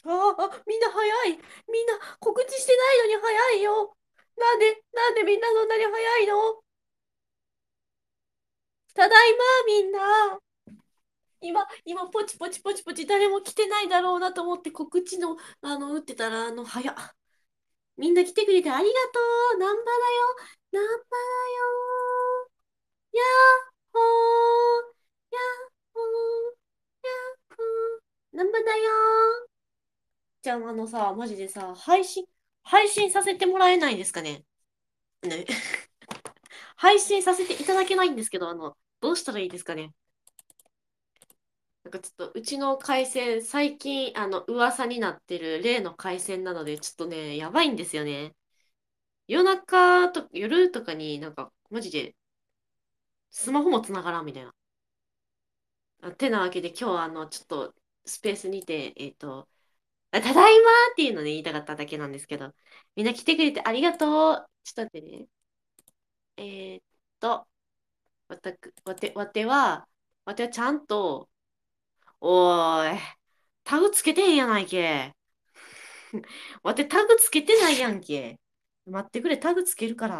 みんな早い。みんな告知してないのに早いよ。なんでみんなそんなに早いの？ただいま、みんな。ポチポチポチポチ誰も来てないだろうなと思って告知の、打ってたら、早っ。みんな来てくれてありがとう。ナンパだよ。ナンパだよ。やっほー。やっほー。やっほー。ナンパだよ。じゃあ、さ、マジでさ、配信させてもらえないですかね。ね。配信させていただけないんですけど、どうしたらいいですかね。なんかちょっと、うちの回線、最近、噂になってる例の回線なので、ちょっとね、やばいんですよね。夜とかになんか、マジで、スマホも繋がらんみたいな。てなわけで、今日はちょっと、スペースにて、ただいまーっていうのね、言いたかっただけなんですけど、みんな来てくれてありがとう。ちょっと待ってね。えーっと、わてはちゃんと、おーい、タグつけてへんやないけ。わてタグつけてないやんけ。待ってくれ、タグつけるから。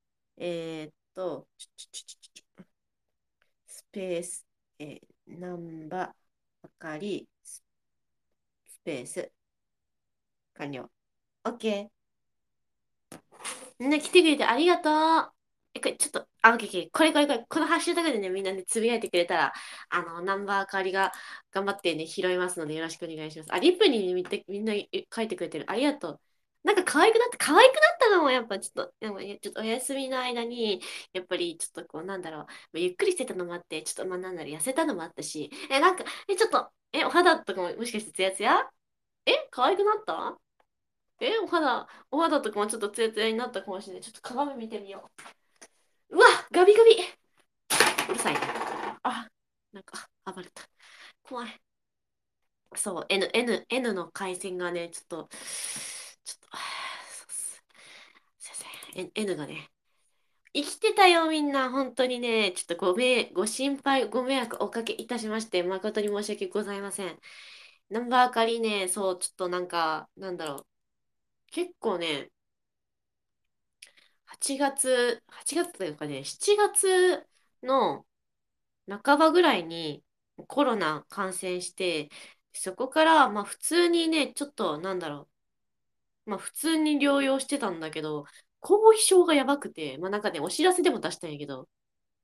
スペース、ナンバばかり、スペース、完了。OK。みんな来てくれてありがとう。これちょっと、オッケーオッケー。このハッシュタグでね、みんなでつぶやいてくれたら、ナンバー代わりが頑張ってね、拾いますので、よろしくお願いします。リップにね、みんな書いてくれてる。ありがとう。なんか可愛くなったのも、やっぱちょっと、でもちょっとお休みの間に、やっぱりちょっとこう、なんだろう、ゆっくりしてたのもあって、ちょっと、なんだろう、痩せたのもあったし、ちょっと、お肌とかももしかしてツヤツヤ？可愛くなった？お肌とかもちょっとツヤツヤになったかもしれない。ちょっと鏡見てみよう。うわ、ガビガビ。うるさいね。あ、なんか、暴れた。怖い。そう、N の回線がね、ちょっと、そうっす。すいません。N がね、生きてたよ、みんな。本当にね、ちょっとご心配、ご迷惑おかけいたしまして、誠に申し訳ございません。ナンバーあかりね、そう、ちょっとなんか、なんだろう。結構ね、8月というかね、7月の半ばぐらいにコロナ感染して、そこから、まあ普通にね、ちょっとなんだろまあ普通に療養してたんだけど、後遺症がやばくて、まあなんかね、お知らせでも出したんやけど、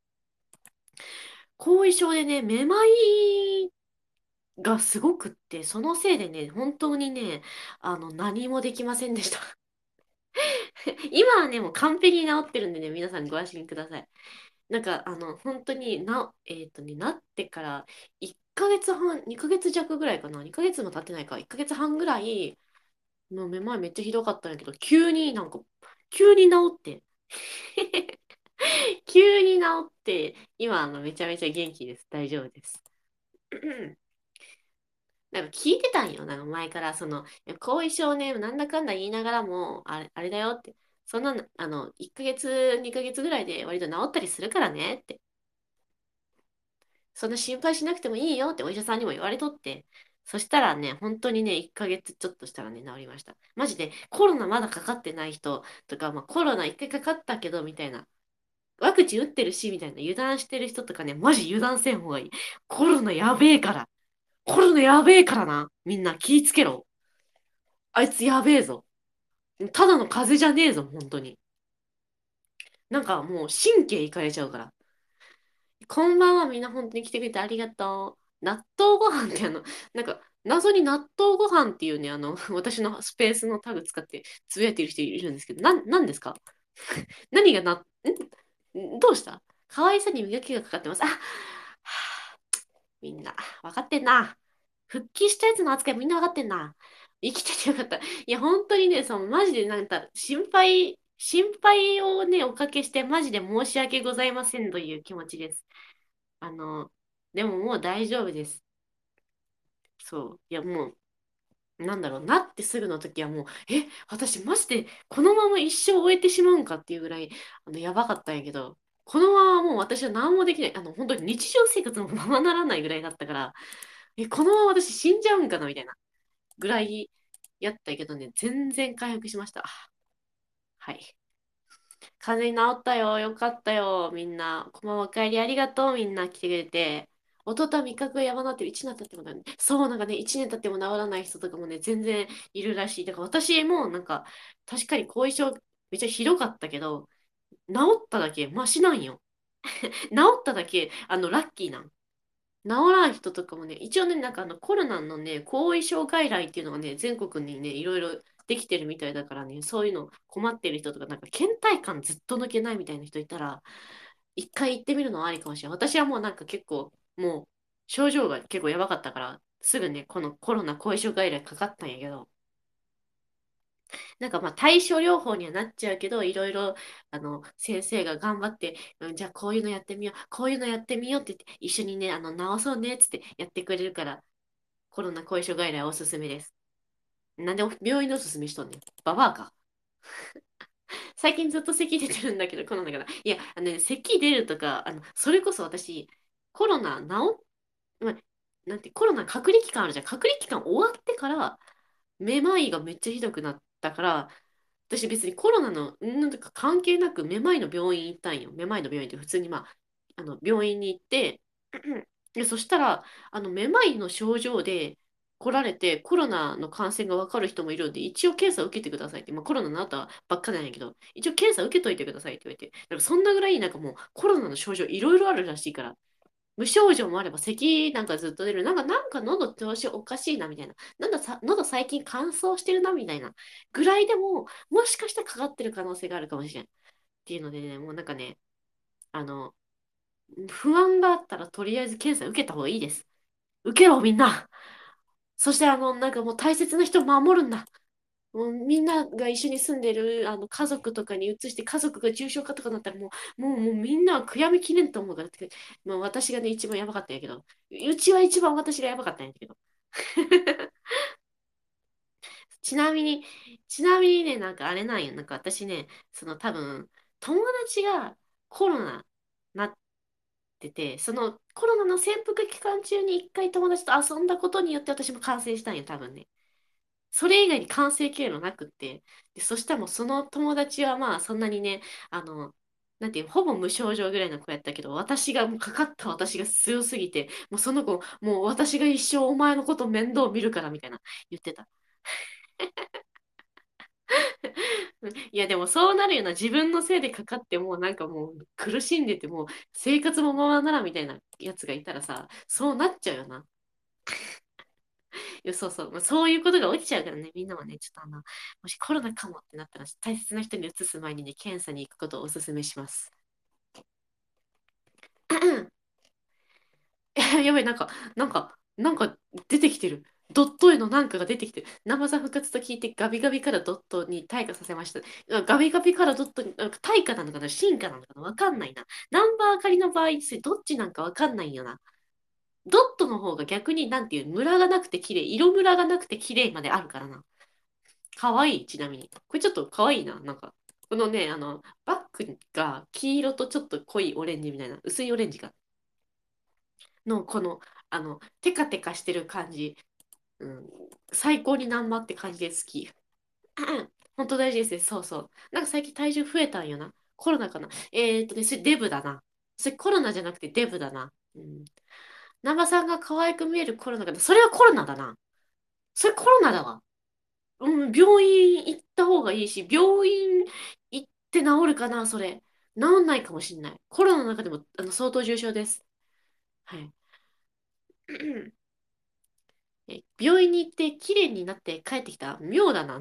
後遺症でね、めまいがすごくって、そのせいでね、本当にね、何もできませんでした。今はね、もう完璧に治ってるんでね、皆さんご安心ください。なんか、本当になってから1ヶ月半、2ヶ月弱ぐらいかな。2ヶ月も経ってないか。1ヶ月半ぐらい、もうめまいめっちゃひどかったんやけど、急に治って、急に治って、今、めちゃめちゃ元気です。大丈夫です。なんか聞いてたんよ。なんか前から、後遺症ね、なんだかんだ言いながらも、あれだよって。そんなの、1ヶ月、2ヶ月ぐらいで割と治ったりするからねって。そんな心配しなくてもいいよってお医者さんにも言われとって。そしたらね、本当にね、1ヶ月ちょっとしたらね、治りました。マジでコロナまだかかってない人とか、まあコロナ1回かかったけど、みたいな。ワクチン打ってるし、みたいな油断してる人とかね、マジ油断せん方がいい。コロナやべえから。コロナやべえからな。みんな気ぃつけろ。あいつやべえぞ。ただの風邪じゃねえぞ、本当に。なんかもう神経いかれちゃうから。こんばんは、みんな本当に来てくれてありがとう。納豆ご飯ってなんか、謎に納豆ご飯っていうね、私のスペースのタグ使ってつぶやいてる人いるんですけど、なんですか？何がどうした？可愛さに磨きがかかってます。はあみんな、分かってんな。復帰したやつの扱いみんな分かってんな。生きててよかった。いや、本当にね、マジでなんか、心配をね、おかけして、マジで申し訳ございませんという気持ちです。あの、でももう大丈夫です。そう。いや、もう、なんだろう、なってすぐの時はもう、私マジでこのまま一生終えてしまうんかっていうぐらい、やばかったんやけど、このままもう私は何もできない、本当に日常生活もままならないぐらいだったから、このまま私死んじゃうんかなみたいな。 ぐらいやったけどね、全然回復しました。はい。風邪治ったよ。よかったよ。みんな。こんばんは、お帰りありがとう。みんな来てくれて。弟は味覚がやばなって1年経ってもね、そう、なんかね、1年経っても治らない人とかもね、全然いるらしい。だから私もなんか、確かに後遺症めっちゃひどかったけど、治っただけマシなんよ。治っただけ、ラッキーなん。治らん人とかもね、一応ね、なんかコロナのね、後遺症外来っていうのがね、全国にね、いろいろできてるみたいだからね、そういうの困ってる人とか、なんか倦怠感ずっと抜けないみたいな人いたら、一回行ってみるのはありかもしれない。私はもうなんか結構、もう症状が結構やばかったから、すぐね、このコロナ後遺症外来かかったんやけど、なんかまあ対症療法にはなっちゃうけど、いろいろ先生が頑張って、じゃあこういうのやってみよう、こういうのやってみようって言って、一緒にね、治そうねっつってやってくれるから、コロナ後遺症外来おすすめです。なんで病院のおすすめしとんねん。ババアか。最近ずっと咳出てるんだけど、コロナから。いや、咳出るとか、それこそ私、コロナ治まあなんて、コロナ隔離期間あるじゃん。隔離期間終わってから、めまいがめっちゃひどくなったから、私別にコロナの、なんとか関係なくめまいの病院行ったんよ。めまいの病院って普通に病院に行って、で、そしたら、めまいの症状で来られて、コロナの感染がわかる人もいるんで、一応検査を受けてくださいって、まあ、コロナになったばっかなんやけど、一応検査受けといてくださいって言われて、なんかそんなぐらいなんかもうコロナの症状いろいろあるらしいから、無症状もあれば、咳なんかずっと出る。なんか喉調子おかしいなみたいな。喉最近乾燥してるなみたいなぐらいでも、もしかしたらかかってる可能性があるかもしれん。っていうのでね、もうなんかね、あの、不安があったらとりあえず検査受けた方がいいです。受けろ、みんな。そしてなんかもう大切な人を守るんだ。もうみんなが一緒に住んでる家族とかに移して家族が重症化とかなったらもうみんなは悔やみきれんと思うからって、もう私がね一番やばかったんやけど、うちは一番私がやばかったんやけど。ちなみに、ちなみにね、なんかあれなんよ。なんか私ね、その多分、友達がコロナなってて、そのコロナの潜伏期間中に一回友達と遊んだことによって私も感染したんよ、多分ね。それ以外に感染経路なくって、で、そしたらもうその友達はまあそんなにね、なんていう、ほぼ無症状ぐらいの子やったけど、私がもうかかった私が強すぎて、もうその子、もう私が一生お前のこと面倒見るからみたいな言ってた。いやでもそうなるような自分のせいでかかってもうなんかもう苦しんでてもう生活もままならみたいなやつがいたらさ、そうなっちゃうよな。いや、そうそう。まあ、そういうことが起きちゃうからね、みんなはね、ちょっともしコロナかもってなったら、大切な人に移す前にね、検査に行くことをお勧めします。やばい、なんか出てきてる。ドット絵のなんかが出てきてる。生さん復活と聞いてガビガビからドットに退化させました。ガビガビからドットに、なんか退化なのかな進化なのかなわかんないな。ナンバー仮の場合、それどっちなんかわかんないよな。ドットの方が逆になんていう、ムラがなくて綺麗、色ムラがなくて綺麗まであるからな。かわいい、ちなみに。これちょっとかわいいな。なんか、このね、バッグが黄色とちょっと濃いオレンジみたいな、薄いオレンジが、の、この、テカテカしてる感じ。うん、最高に難波って感じで好き。本当大事ですね。そうそう。なんか最近体重増えたんよな。コロナかな。それデブだな。それコロナじゃなくてデブだな。うん。南波さんが可愛く見えるコロナかな。それはコロナだな。それコロナだわ。うん、病院行った方がいいし、病院行って治るかな、それ。治んないかもしんない。コロナの中でも相当重症です。はい。病院に行って綺麗になって帰ってきた妙だな。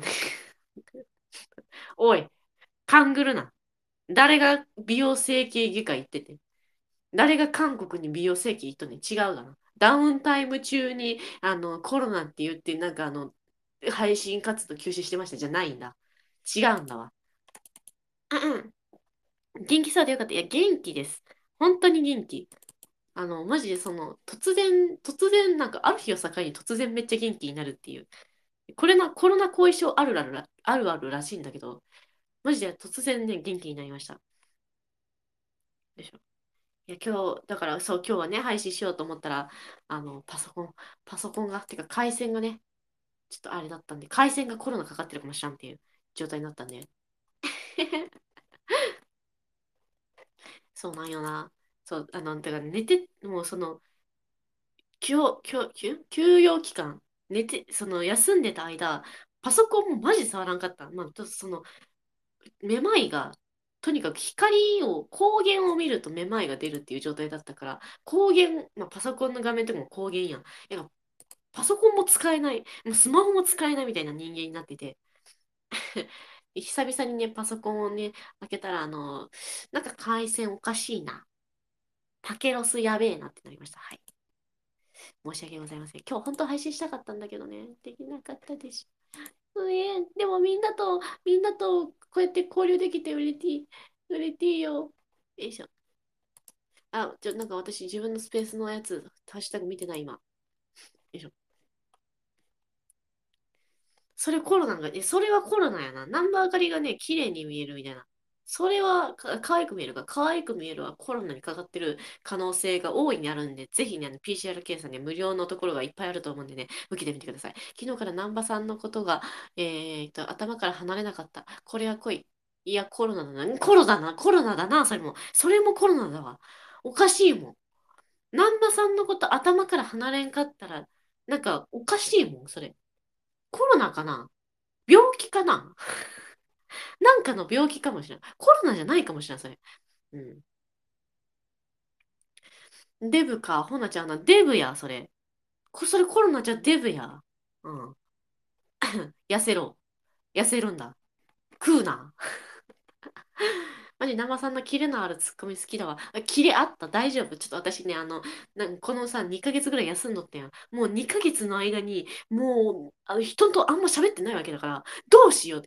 おい、勘ぐるな。誰が美容整形外科行ってて。誰が韓国に美容整形行っとんねん違うがな。ダウンタイム中にコロナって言ってなんか配信活動休止してましたじゃないんだ。違うんだわ。元気そうでよかった。いや、元気です。本当に元気。マジで突然、なんかある日を境に突然めっちゃ元気になるっていう。これコロナ後遺症あるあるらしいんだけど、マジで突然ね、元気になりました。でしょ。いや、今日、だからそう、今日はね、配信しようと思ったら、パソコンが、てか回線がね、 ちょっとあれだったんで、回線がコロナかかってるかもしらんっていう状態になったんで。そうなんよな。そう、だから寝て、もうその、休養期間、寝て、その、休んでた間、パソコンもマジ触らんかった。まあ、その、めまいが、とにかく光源を見るとめまいが出るっていう状態だったから、光源、まあ、パソコンの画面とかも光源やん。パソコンも使えない、もうスマホも使えないみたいな人間になってて、久々にね、パソコンをね、開けたら、なんか回線おかしいな。タケロスやべえなってなりました。はい。申し訳ございません。今日本当は配信したかったんだけどね、できなかったです。でもみんなとこうやって交流できて売れていいよ。よいしょ。なんか私自分のスペースのやつ、ハッシュタグ見てない今。よいしょ。それはコロナやな。ナンバー狩りがね、綺麗に見えるみたいな。それは可愛く見えるが、可愛く見えるはコロナにかかってる可能性が大いにあるんで、ぜひね、PCR 検査ね、無料のところがいっぱいあると思うんでね、受けてみてください。昨日から南波さんのことが、頭から離れなかった。これは来い。いや、コロナだな。コロナだな、それもコロナだわ。おかしいもん。南波さんのこと頭から離れんかったら、なんかおかしいもん、それ。コロナかな、病気かな、なんかの病気かもしれない。コロナじゃないかもしれない、それ。うん。デブか、ほなちゃんな、デブや、それ。それコロナじゃデブや。うん。痩せろ。痩せるんだ。食うな。マジ生さんのキレのあるツッコミ好きだわ。キレあった大丈夫ちょっと私ね、このさ、2ヶ月ぐらい休んどってんやん。もう2ヶ月の間に、もう、人とあんま喋ってないわけだから、どうしようって。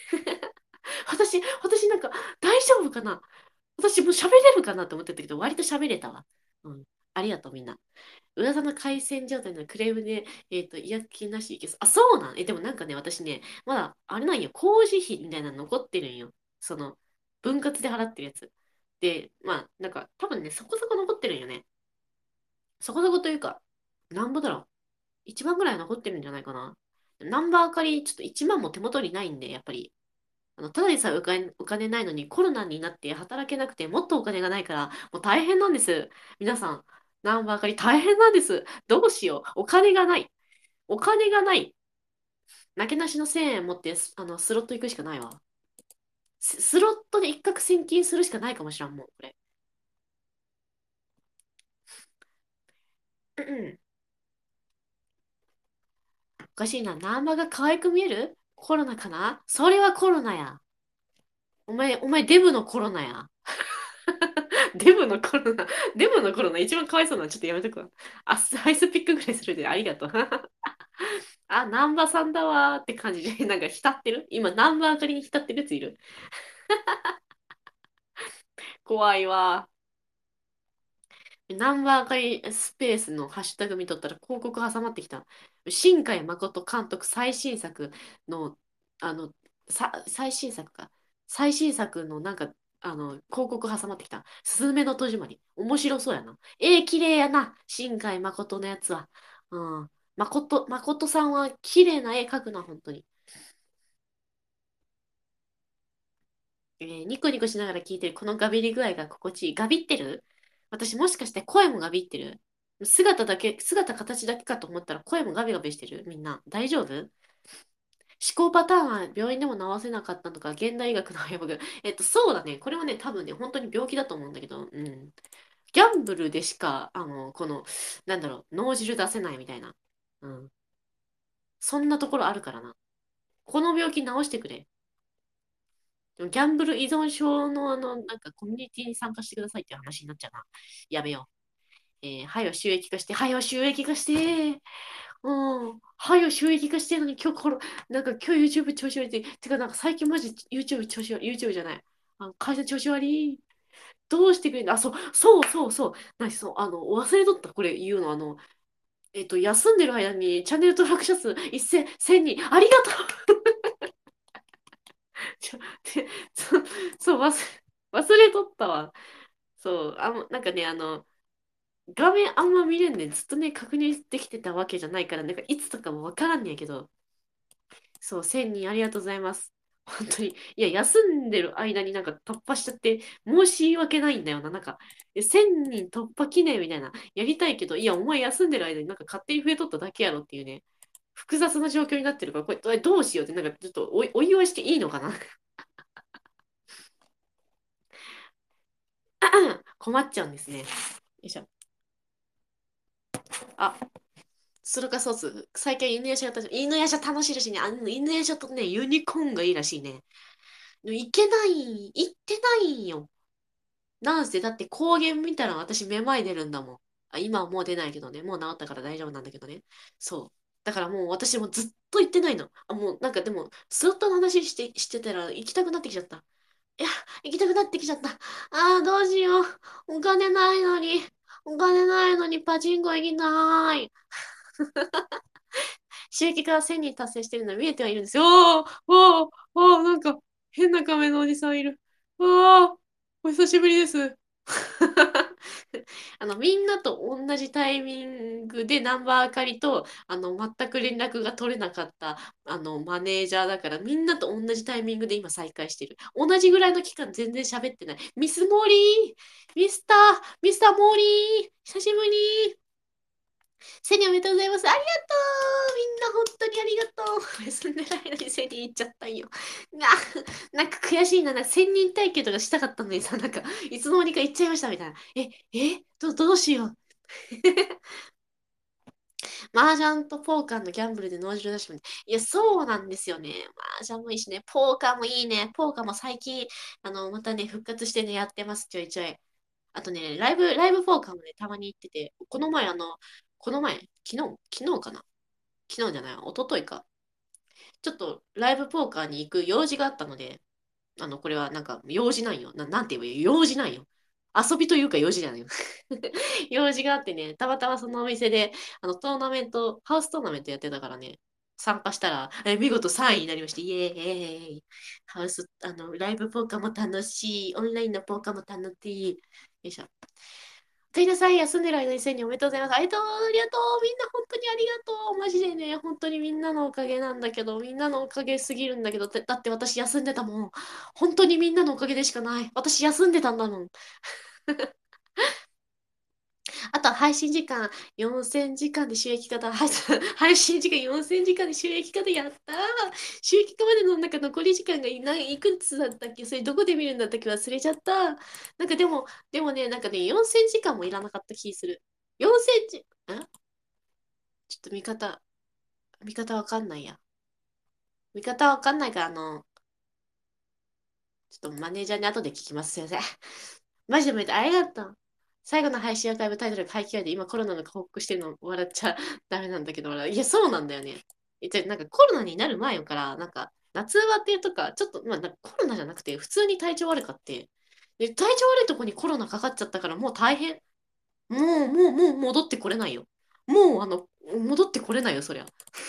私なんか、大丈夫かな、私もう喋れるかなと思ってたけど、割と喋れたわ。うん。ありがとう、みんな。噂の回線状態のクレームで、違約金なしいけそう。あ、そうなんでもなんかね、私ね、まだ、あれなんよ、工事費みたいなの残ってるんよ。その、分割で払ってるやつ。で、まあ、なんか、多分ね、そこそこ残ってるんよね。そこそこというか、なんぼだろう。1万ぐらい残ってるんじゃないかな。ナンバー借り、ちょっと1万も手元にないんで、やっぱり。ただでさえお金ないのにコロナになって働けなくてもっとお金がないからもう大変なんです。皆さん、ナンバー借り大変なんです。どうしよう。お金がない。お金がない。なけなしの1000円持ってスロット行くしかないわ。スロットで一攫千金するしかないかもしらんもん、これ。うんうん。おかしいな。ナンバーが可愛く見えるコロナかな、それはコロナや。お前デブのコロナや。デブのコロナ、デブのコロナ一番かわいそうなのちょっとやめとくわ。アイスピックぐらいするでありがとう。あ、南波さんだわーって感じで、なんか浸ってる今、南波あかりに浸ってるやついる。怖いわ。ナンバーカリスペースのハッシュタグ見とったら広告挟まってきた。新海誠監督最新作の、あの、最新作か。最新作のなんか、広告挟まってきた。すずめの戸締まり。面白そうやな。綺麗やな。新海誠のやつは。うん。誠さんは綺麗な絵描くな、本当に。ニコニコしながら聞いてるこのガビり具合が心地いい。ガビってる、私もしかして声もガビってる、姿形だけかと思ったら声もガビガビしてるみんな。大丈夫、思考パターンは病院でも治せなかったのか、現代医学の早く。そうだね。これはね、多分ね、本当に病気だと思うんだけど、うん。ギャンブルでしか、なんだろう、脳汁出せないみたいな。うん。そんなところあるからな。この病気治してくれ。でもギャンブル依存症のなんかコミュニティに参加してくださいっていう話になっちゃうな。やめよう。はいよ収益化して、はいよ収益化して、うん、はいよ収益化してるのになんか今日 YouTube 調子悪いって、てかなんか最近マジ YouTube 調子悪い、YouTube じゃない。会社調子悪い。どうしてくれんの、そう。そう、忘れとった、これ言うの、休んでる間にチャンネル登録者数1000人、ありがとう。ちょ、て、そう、忘れとったわ。そう、なんかね、画面あんま見れんねん。ずっとね、確認できてたわけじゃないから、なんかいつとかもわからんねやけど、 そう、1000人ありがとうございます。本当に。いや、休んでる間になんか突破しちゃって、申し訳ないんだよな。なんか、1000人突破記念みたいな、やりたいけど、いや、お前休んでる間になんか勝手に増えとっただけやろっていうね、複雑な状況になってるから、これどうしようって、なんかちょっとお祝いしていいのかな。困っちゃうんですね。よいしょ。あ、それかソース。最近犬夜叉やったじゃん。犬夜叉楽しいらしいね。犬夜叉とね、ユニコーンがいいらしいね。でも行ってないんよ。なんせ、だって高原見たら私めまい出るんだもん。あ、今はもう出ないけどね。もう治ったから大丈夫なんだけどね。そう。だからもう私もずっと行ってないの。あ、もうなんかでも、スロットの話してたら行きたくなってきちゃった。いや、行きたくなってきちゃった。ああ、どうしよう。お金ないのに。お金ないのにパチンコ行きたい。収益化1000人達成してるのは見えてはいるんですよ。おーおーおー、なんか変な仮面のおじさんいる。ああ、お久しぶりです。みんなと同じタイミングでナンバー借りと、全く連絡が取れなかった、マネージャーだから、みんなと同じタイミングで今再開してる。同じぐらいの期間全然喋ってない。ミスモーリー、ミスターモーリー、久しぶり。セニおめでとうございます。ありがとう。みんな本当にありがとう。休んでないのにセニ行っちゃったんよ。なんか悔しいな。なんか1000人体験とかしたかったのにさ、なんかいつの間にか行っちゃいましたみたいな。どうしよう。麻雀とポーカーのギャンブルで脳汁出してみて。いや、そうなんですよね。麻雀もいいしね。ポーカーもいいね。ポーカーも最近、またね、復活してね、やってます。ちょいちょい。あとね、ライブポーカーもね、たまに行ってて、この前、昨日かな、昨日じゃない、一昨日か。ちょっとライブポーカーに行く用事があったので、これはなんか用事なんよ。なんて言えばいい用事なんよ。遊びというか用事じゃないよ。用事があってね、たまたまそのお店で、トーナメント、ハウストーナメントやってたからね、参加したら、見事3位になりまして、イエーイ。ハウス、ライブポーカーも楽しい、オンラインのポーカーも楽しい。よいしょ。おかえりなさい。休んでる間に1000人おめでとうございます。ありがとう。みんな本当にありがとう。マジでね、本当にみんなのおかげなんだけど、みんなのおかげすぎるんだけど、だって私休んでたもん。本当にみんなのおかげでしかない。私休んでたんだもん。あと配信時間4000時間で収益化だ。配信時間4000時間で収益化でやったー。収益化までのなんか残り時間がいくつだったっけ、それどこで見るんだったっけ、忘れちゃった。なんかでもね、なんかね、4000時間もいらなかった気する。4000ちょっと見方わかんないや。見方わかんないから、ちょっとマネージャーに後で聞きます。先生。マジでめっちゃありがとう。最後の配信アーカイブタイトルが廃棄で今コロナの報告してるの笑っちゃダメなんだけど、いや、そうなんだよね。なんかコロナになる前から、なんか夏バテとか、ちょっと、まあ、なんかコロナじゃなくて、普通に体調悪かって、で、体調悪いとこにコロナかかっちゃったから、もう大変。もう戻ってこれないよ。もう、戻ってこれないよ、そりゃ。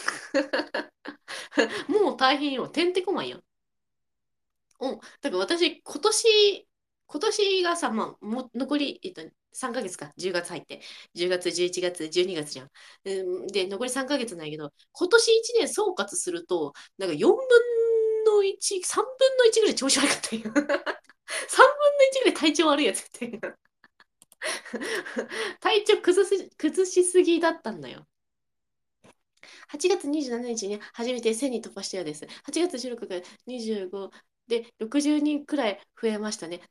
もう大変よ。てんてこまいよ。うん。だから私、今年がさ、まあ、残り、3ヶ月か。10月入って。10月、11月、12月じゃん。で、残り3ヶ月なんやけど、今年1年総括すると、なんか4分の1、3分の1ぐらい調子悪かったんよ。3分の1ぐらい体調悪いやつって。体調崩しすぎだったんだよ。8月27日に初めて1000人突破したようです。8月16日、25で60人くらい増えましたね。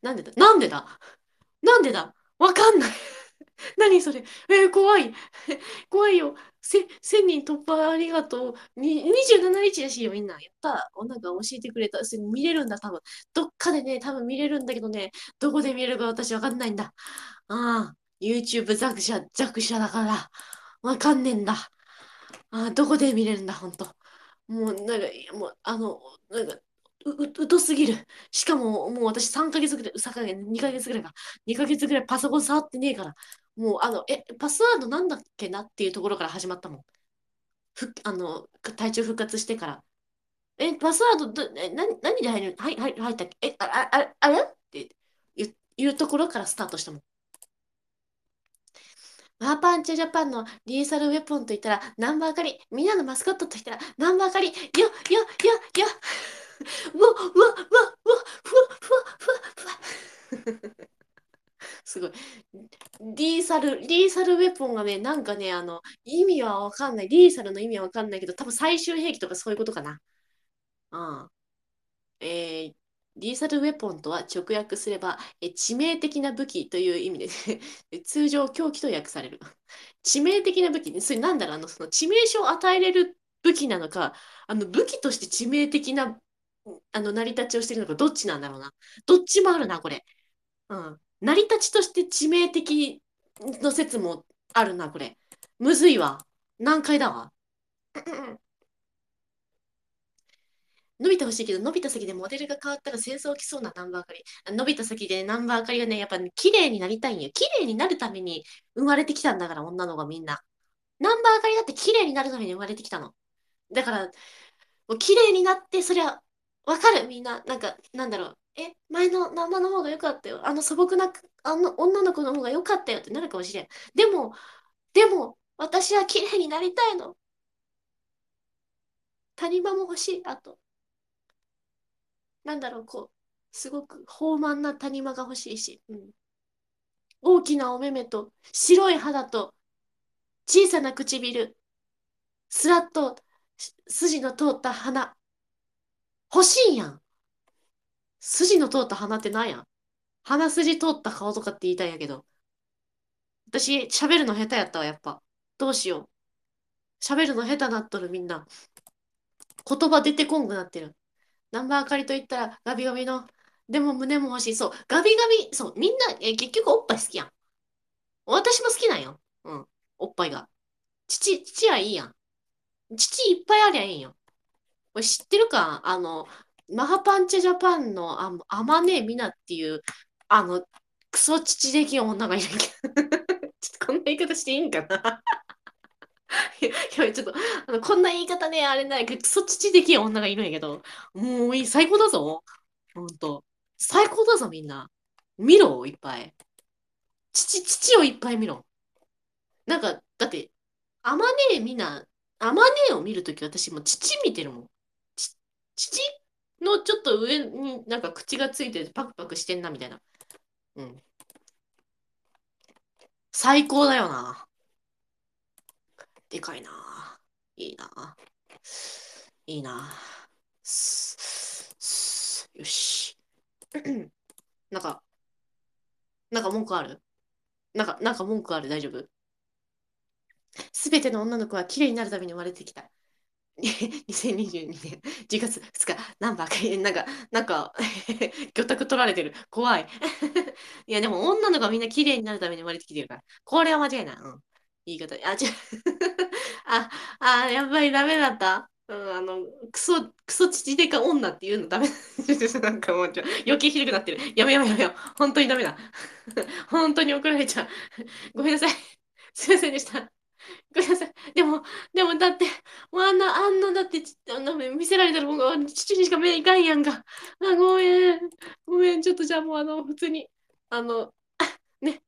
なんでだわかんない。何それ。怖い。怖いよ。1000人突破ありがとう。27日らしいよ、みんな。やった。なんか教えてくれた。それ見れるんだ、多分。どっかでね、多分見れるんだけどね、どこで見れるか私わかんないんだ。ああ、YouTube 弱者だから、わかんねえんだ。どこで見れるんだ、ほんと。もう、なんか、もう、なんか、疎すぎる。しかも、もう私3ヶ月ぐらい、2ヶ月ぐらいか。2ヶ月ぐらいパソコン触ってねえから。もう、パスワードなんだっけなっていうところから始まったもん。体調復活してから。パスワード何で入る、入ったっけあれっていうところからスタートしたもん。 マーパンチャジャパンのリーサルウェポンと言ったらナンバーカリ。みんなのマスコットと言ったらナンバーカリ。よ、よ、よ、よ。うわ、うわ、うわ、うわ、ふわ、ふわ、ふわ、ふわ。すごい。リーサルウェポンがね、なんかね、意味はわかんない。リーサルの意味はわかんないけど、多分最終兵器とかそういうことかな。うん。えーリーサルウェポンとは直訳すれば、致命的な武器という意味で、通常凶器と訳される。致命的な武器ね、それなんだろう、その致命傷を与えれる武器なのか、武器として致命的な、成り立ちをしているのか、どっちなんだろうな。どっちもあるな、これ。うん。成り立ちとして致命的の説もあるな、これ。むずいわ。難解だわ。伸びてほしいけど、伸びた先でモデルが変わったら戦争起きそうなナンバーカリ。伸びた先でナンバーカリがね、やっぱね、綺麗になりたいんよ。綺麗になるために生まれてきたんだから、女の子がみんな。ナンバーカリだって綺麗になるために生まれてきたの。だから、もう綺麗になって、そりゃ、わかる、みんな。なんか、なんだろう。前のナンバーの方が良かったよ。素朴な、女の子の方が良かったよってなるかもしれん。でも、私は綺麗になりたいの。谷間も欲しい。あと、なんだろう、すごく豊満な谷間が欲しいし、うん、大きなお目目と、白い肌と、小さな唇、スラッと筋の通った鼻。欲しいんやん。筋の通った鼻ってなんや？鼻筋通った顔とかって言いたいんやけど。私、喋るの下手やったわ、やっぱ。どうしよう。喋るの下手なっとる、みんな。言葉出てこんくなってる。ナンバーあかりと言ったら、ガビガビの。でも胸も欲しい。そう、ガビガビ。そう、みんな、結局おっぱい好きやん。私も好きなんよ。うん。おっぱいが。父はいいやん。父いっぱいありゃいいんよ。これ知ってるか？マハパンチャジャパンの、アマネミナっていう、あの、クソ父的女がいるけど。ちょっとこんな言い方していいんかな？ちょっと、こんな言い方ね、あれないけど、クソ父的女がいるんやけど、もういい、最高だぞ。ほんと。最高だぞ、みんな。見ろ、いっぱい。父をいっぱい見ろ。なんか、だって、あまねえみんな、あまねえを見るとき私もう父見てるもん。ち父のちょっと上になんか口がついててパクパクしてんなみたいな。うん。最高だよな。でかいな。いいな。いいな。よし。なんか、なんか文句ある？なんか文句ある？大丈夫？すべての女の子は綺麗になるために生まれてきた。2022年10月2日、ナンバーか、なんか魚拓取られてる。怖い。いや、でも女の子はみんな綺麗になるために生まれてきてるから。これは間違いない。うん。言い方。あ、違う。あ、やっぱりダメだった。うん、クソ父でか女って言うのダメ。なんかもう余計ひどくなってる。やめよう。本当にダメだ。本当に怒られちゃう。ごめんなさい。すいませんでした。ごめんなさい。でもだって、もうあんなだって、見せられたらもう父にしか目いかんやんか。ごめん、ちょっとじゃあもう普通に、あの、ね、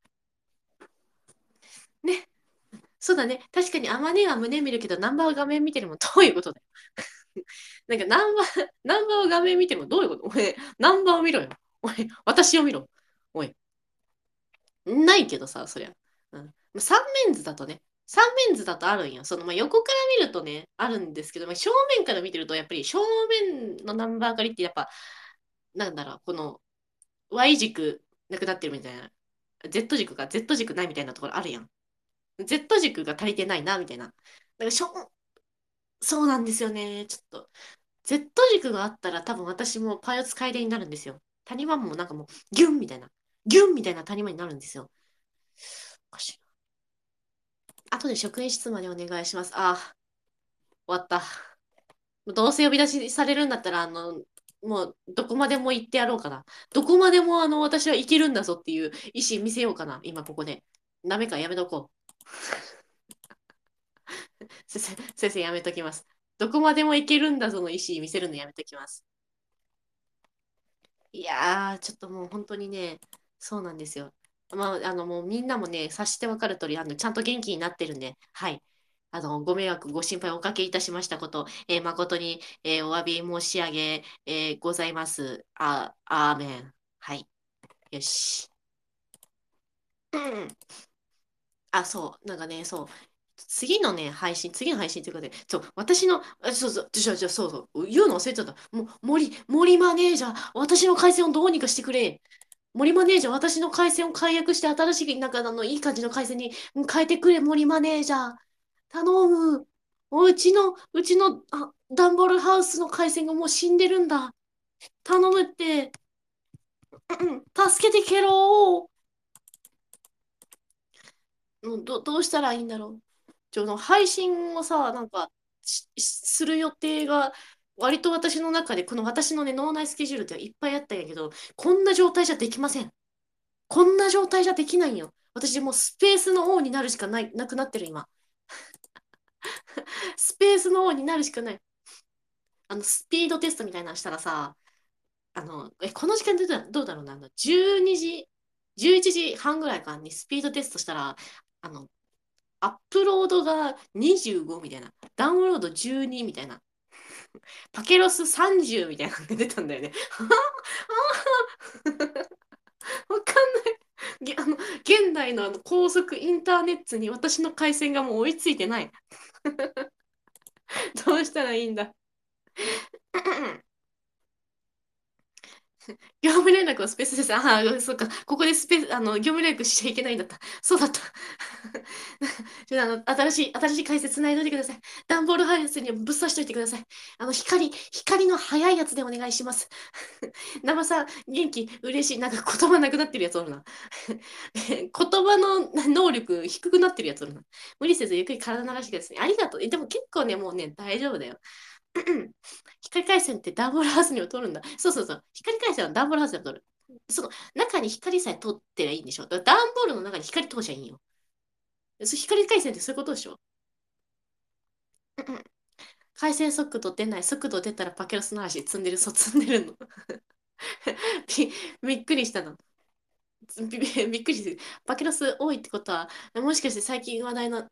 ね、そうだね。確かにあまねは胸見るけど、ナンバーは画面見てるもんどういうことだよ。なんかナンバーを画面見てもどういうこと？おい、ナンバーを見ろよ。おい、私を見ろ。おい、ないけどさ、そりゃ。うん。三面図だとね、三面図だとあるんよ。横から見るとね、あるんですけど、正面から見てると、やっぱり正面のナンバー狩りってやっぱ、なんだろう、この Y 軸なくなってるみたいな。Z 軸ないみたいなところあるやん。Z 軸が足りてないな、みたいな。だからそうなんですよね。ちょっと。Z 軸があったら多分私もパイオツ楓になるんですよ。谷間もなんかもうギュンみたいな谷間になるんですよ。おかしい。後で職員室までお願いします。終わった。どうせ呼び出しされるんだったら、もうどこまでも行ってやろうかな。どこまでも私は行けるんだぞっていう意思見せようかな。今ここで。ダメか、やめとこう。先生やめときます。どこまでも行けるんだぞの意思見せるのやめときます。いやー、ちょっともう本当にね、そうなんですよ。 まあ、もうみんなもね、察してわかる通り、ちゃんと元気になってるんで、はい。ご迷惑、ご心配おかけいたしましたこと、誠に、お詫び申し上げ、ございます。アーメン。はい。よし。うん。あ、そう。なんかね、そう。次の配信というかね、そう、私の、そうそう、そうそう、言うの忘れちゃった。もう、森マネージャー、私の回線をどうにかしてくれ。森マネージャー、私の回線を解約して新しい、なんかいい感じの回線に変えてくれ、森マネージャー。頼む。ダンボールハウスの回線がもう死んでるんだ。頼むって。助けてけろどうしたらいいんだろう。配信をさ、なんか、する予定が、割と私の中で、この私のね、脳内スケジュールっていっぱいあったんやけど、こんな状態じゃできません。こんな状態じゃできないよ。私もうスペースの王になるしかなくなってる今。スペースの王になるしかない。スピードテストみたいなのしたらさ、この時間でどうだろうな、12時、11時半ぐらいかにスピードテストしたら、あの、アップロードが25みたいな、ダウンロード12みたいな、パケロス30みたいなのが出たんだよね。わかんない。現代の高速インターネットに私の回線がもう追いついてない。どうしたらいいんだ。業務連絡をスペースです。ああ、そうか。ここでスペース、業務連絡しちゃいけないんだった。そうだった。ちょっと新しい解説つないどいてください。段ボールハウスにぶっ刺しといてください。光の速いやつでお願いします。生さん、元気、嬉しい。なんか言葉なくなってるやつおるな。言葉の能力低くなってるやつおるな。無理せずゆっくり体慣らしてください。ありがとう。でも結構ね、もうね、大丈夫だよ。光回線ってダンボールハウスにも通るんだ。そうそうそう。光回線はダンボールハウスにも通る。その中に光さえ通ってりゃいいんでしょ。だからダンボールの中に光通しゃいいんよ。光回線ってそういうことでしょ。回線速度出ない。速度出たらパケロスの話積んでる。そう、積んでるの。び、びっくりしたの。びっくりする。パケロス多いってことは、もしかして最近話題の、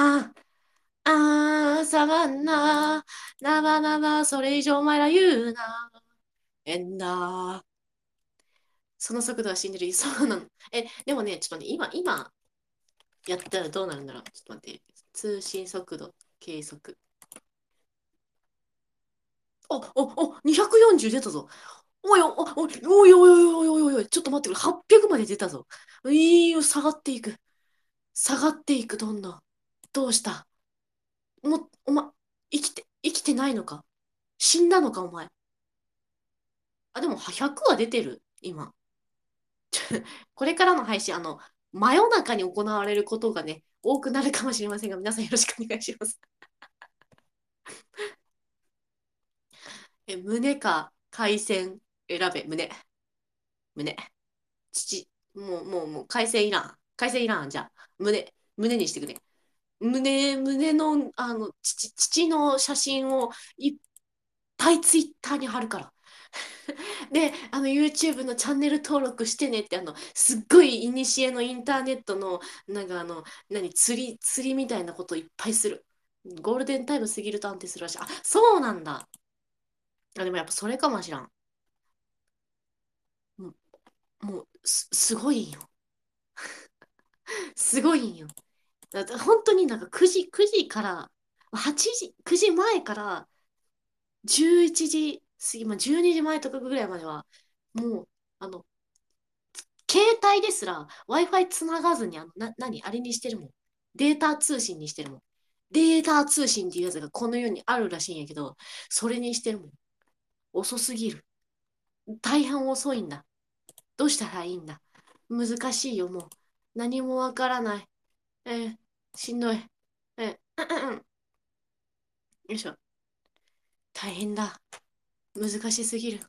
サバンナ、ナバナバ、それ以上お前ら言うな。えんだ。その速度は死んでる。そうなの。でもね、ちょっとね、今やったらどうなるんだろう。ちょっと待って。通信速度、計測。240出たぞ。おいお、お、おいおいおいおいおいおいおい、ちょっと待ってくれ。800まで出たぞ。いいよ、下がっていく。下がっていく、どんどん。どうしたお前、生きてないのか死んだのか、お前。あ、でも100は出てる、今。これからの配信、真夜中に行われることがね、多くなるかもしれませんが、皆さんよろしくお願いします。胸か、海鮮、選べ、胸。もう、海鮮いらん。海鮮いらん、じゃあ、胸にしてくれ。胸の、父の写真をいっぱいツイッターに貼るから。で、YouTube のチャンネル登録してねって、すっごい古のインターネットの、なんか釣りみたいなこといっぱいする。ゴールデンタイム過ぎると安定するらしい。あ、そうなんだ。でもやっぱそれかもしらん。もすごいんよ。すごいんよ。だって本当になんか9時から、8時、9時前から11時過ぎ、まあ、12時前とかぐらいまでは、もう、携帯ですら Wi-Fi つながずに、あれにしてるもん。データ通信にしてるもん。データ通信っていうやつがこの世にあるらしいんやけど、それにしてるもん。遅すぎる。大変遅いんだ。どうしたらいいんだ。難しいよ、もう。何もわからない。しんどい。よいしょ。大変だ。難しすぎる。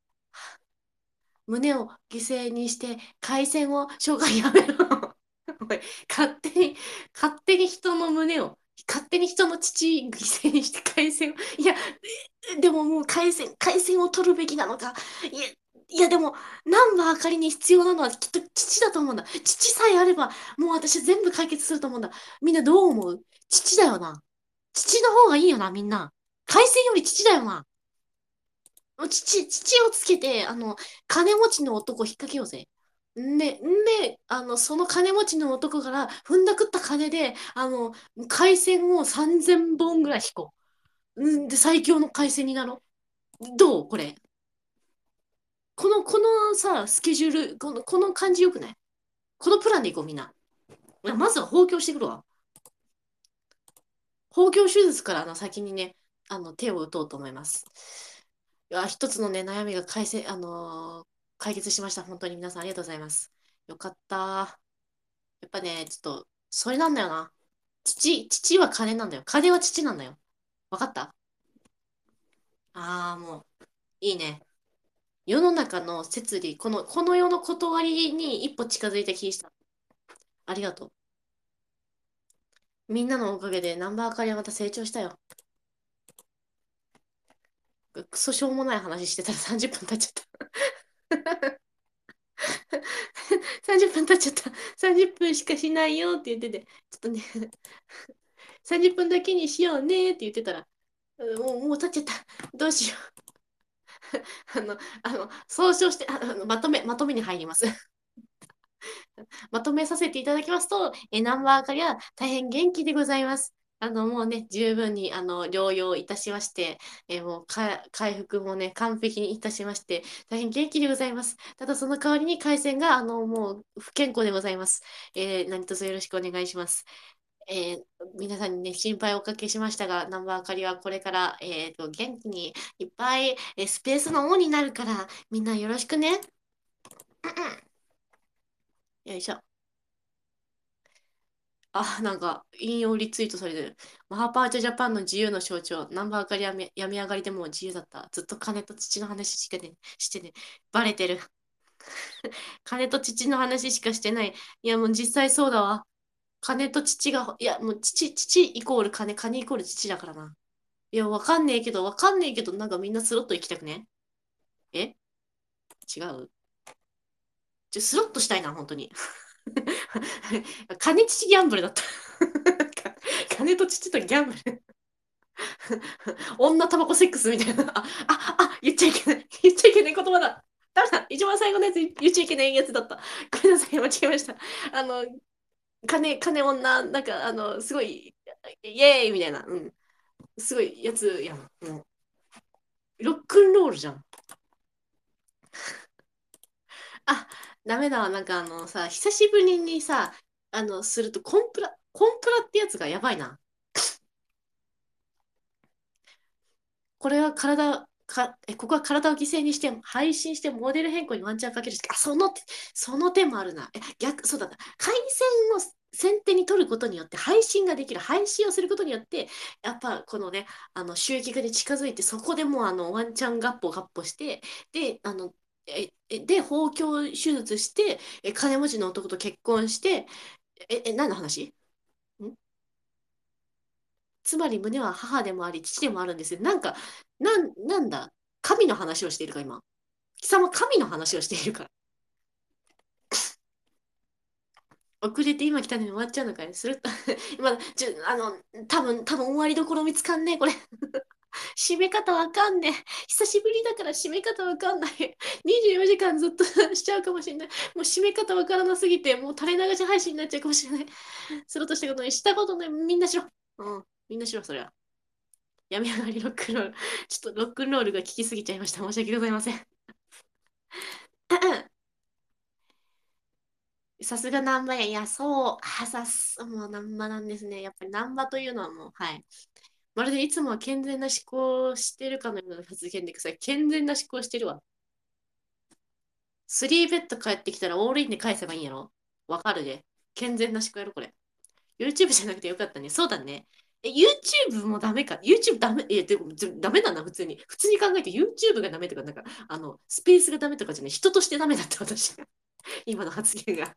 胸を犠牲にして海鮮を生涯やめろ。おい勝手に、人の胸を、勝手に人の父犠牲にして海鮮を、いや、でももう海鮮を取るべきなのか。いや、 いやでも、ナンバーあかりに必要なのはきっと父だと思うんだ。父さえあれば、もう私全部解決すると思うんだ。みんなどう思う？父だよな。父の方がいいよな、みんな。海鮮より父だよな。もう父をつけて、金持ちの男引っ掛けようぜ。その金持ちの男から踏んだくった金で、海鮮を3000本ぐらい引こう。で、最強の海鮮になろう。どうこれ？このさ、スケジュール、この感じよくない？このプランでいこう、みんな。まずは放狂してくるわ。放狂手術から先にね、手を打とうと思います。いや、一つのね、悩みが解決しました。本当に皆さんありがとうございます。よかった。やっぱね、ちょっと、それなんだよな。父は金なんだよ。金は父なんだよ。わかった？ああー、もう、いいね。世の中の摂理、この世の断りに一歩近づいた気がした。ありがとう。みんなのおかげでナンバーカリはまた成長したよ。クソしょうもない話してたら30分経っちゃった。30分経っちゃった。30分しかしないよって言ってて、ちょっとね、30分だけにしようねって言ってたら、もう経っちゃった。どうしよう。総称して、まとめに入ります。まとめさせていただきますと、ナンバーあかりは大変元気でございます。もうね、十分に療養いたしまして、もう回復もね、完璧にいたしまして、大変元気でございます。ただその代わりに回線がもう不健康でございます。何卒よろしくお願いします。えー皆さんにね、心配をおかけしましたが、ナンバーあかりはこれから、元気にいっぱい、スペースの王になるから、みんなよろしくね。よいしょ。あ、なんか、引用リツイートされてる。マハパーチャジャパンの自由の象徴、ナンバーカリ病み上がりでも自由だった。ずっと金と父の話しかね、してね、バレてる。金と父の話しかしてない。いや、もう実際そうだわ。金と父が、いや、もう父イコール金、金イコール父だからな。いや、わかんねえけど、なんかみんなスロット行きたくね？え違う？スロットしたいな、本当に。金父ギャンブルだった。金と父とギャンブル。女タバコセックスみたいな。言っちゃいけない。言っちゃいけない言葉だ。ダメだ。一番最後のやつ言っちゃいけないやつだった。ごめんなさい。間違えました。あの、金女、なんか、すごい、イエーイみたいな。うん。すごいやつやん。もうロックンロールじゃん。あ、ダメだわ。なんかさ、久しぶりにさ、するとコンプラってやつがやばいな。これはここは体を犠牲にして配信してモデル変更にワンチャンかけるしか、その手もあるな。そうだな。回線を先手に取ることによって配信ができる。配信をすることによって、やっぱこのね、収益化に近づいて、そこでもうワンチャンガッポして、で、放狂手術して、金持ちの男と結婚して、何の話？つまり胸は母でもあり父でもあるんですよ。なんだ、神の話をしているか、今。貴様、神の話をしているか。遅れて今来たのに終わっちゃうのかい？する今、多分終わりどころ見つかんねえ、これ。締め方わかんねえ。久しぶりだから締め方わかんない。24時間ずっとしちゃうかもしれない。もう締め方わからなすぎて、もう垂れ流し配信になっちゃうかもしれない。するとしたことにしたことない。みんなしろ。うん、みんなしろ、それは。病み上がりロックンロール。ちょっとロックンロールが効きすぎちゃいました。申し訳ございません。さすが難波や。いや、そう。もう難波なんですね。やっぱり難波というのはもう、はい。まるでいつもは健全な思考をしてるかのような発言でください。健全な思考してるわ。スリーベッド帰ってきたらオールインで返せばいいんやろ？わかるで。健全な思考やろ、これ。YouTube じゃなくてよかったね。そうだね。YouTube もダメか。YouTube ダメ、でもダメだな、普通に。普通に考えて YouTube がダメとか、なんか、スペースがダメとかじゃない。人としてダメだって私。今の発言が。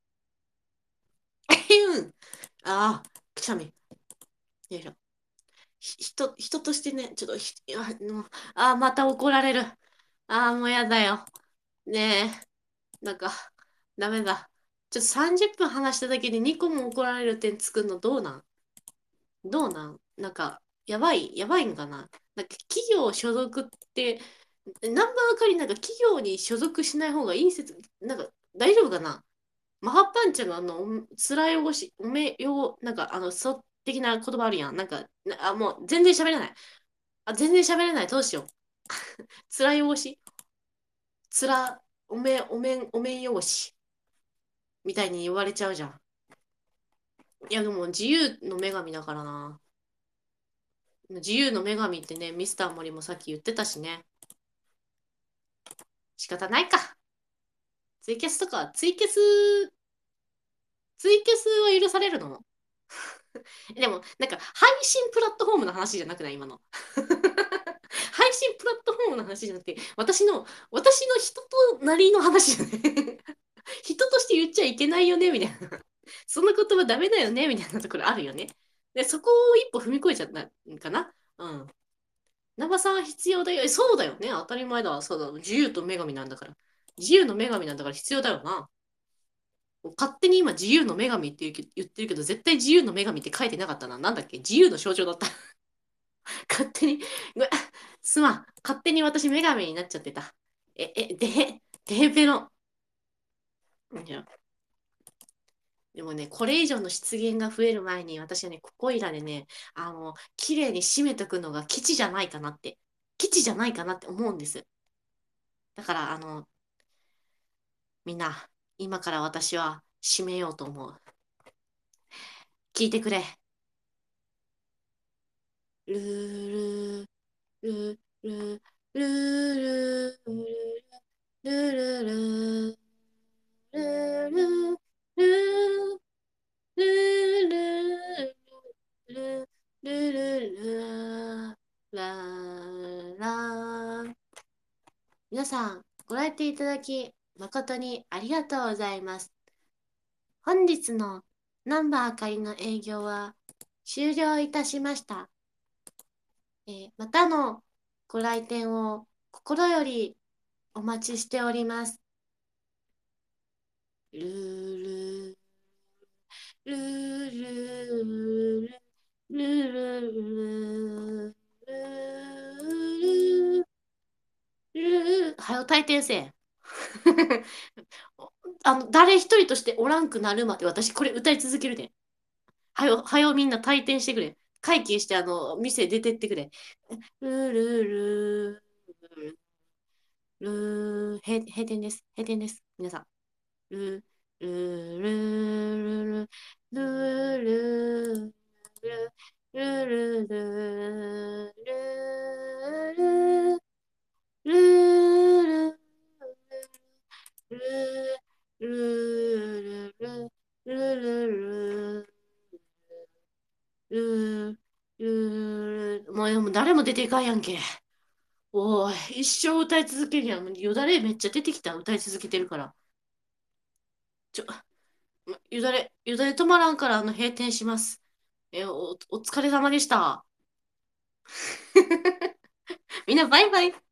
うん。ああ、くしゃみ。よいしょ。 人としてね、ちょっとまた怒られる。もうやだよ。ねえ、なんか、ダメだ。ちょっと30分話しただけで2個も怒られる点つくのどうなんなんか、やばいんかな。なんか企業所属って、ナンバーあかりなんか企業に所属しない方がいい説、なんか大丈夫かな。マハパンチャの辛いおごし、おめよ、なんか的な言葉あるやん。なんか、もう全然喋れない。全然喋れない。どうしよう。辛いおごし、つら、おめんよごし、みたいに言われちゃうじゃん。いや、でも自由の女神だからな。自由の女神ってね、ミスター森もさっき言ってたしね。仕方ないか。ツイキャスとか、ツイキャスは許されるの？でも、なんか、配信プラットフォームの話じゃなくない今の。配信プラットフォームの話じゃなくて、私の人となりの話じゃね。人として言っちゃいけないよね、みたいな。そんな言葉ダメだよね、みたいなところあるよね。で、そこを一歩踏み越えちゃったんかな。うん。長さん必要だよ。そうだよね。当たり前だわ。そうだ。自由と女神なんだから。自由の女神なんだから必要だよな。勝手に今自由の女神って言ってるけど、絶対自由の女神って書いてなかったな。なんだっけ、自由の象徴だった。勝手に、ごめん、すまん。勝手に私女神になっちゃってた。デヘペロ。いや、でもね、これ以上の失言が増える前に、私はね、ここいらでね、綺麗に締めとくのが基地じゃないかなって、基地じゃないかなって思うんです。だから、みんな、今から私は締めようと思う。聞いてくれ。ルールルルルルルルルルルルルルルルルラ皆さん、ご来店いただき、誠にありがとうございます。本日のナンバーあかりの営業は終了いたしました。またのご来店を心よりお待ちしております。ルールルールルルルルルルはよ退店せえ。誰一人としておらんくなるまで私これ歌い続けるで。はよみんな退店してくれ。会計して店出てってくれ。ルルル閉店です。閉店です。皆さん。ルルルルルルルルルルルルルルルルもうでも誰も出ていかんやんけ。おい、一生歌い続けるやん。よだれめっちゃ出てきた。歌い続けてるから。ちょ、よだれ止まらんから閉店します。お疲れ様でした。みんなバイバイ。